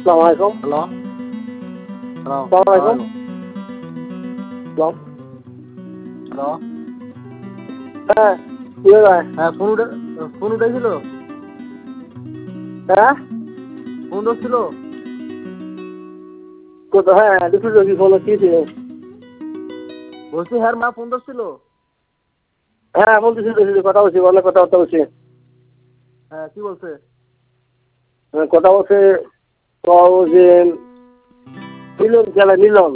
আসসালামাইকুম। Hello hello আসসালামাইকুম। Hello. হ্যাঁ, কি হবে? হ্যাঁ, ফোন উঠেছিল। হ্যাঁ, ফোন ধরছিল। কোথাও? হ্যাঁ, দেখি কি ফোন কি ছিল? বলছি হ্যাঁ, মা ফোন ধরছিল। হ্যাঁ, বলতেছি দেখি কথা বলছি, অনেক কথাবার্তা বলছি। হ্যাঁ, কি বলছে? কথা বলছে, যে মিলন খেলা মিলন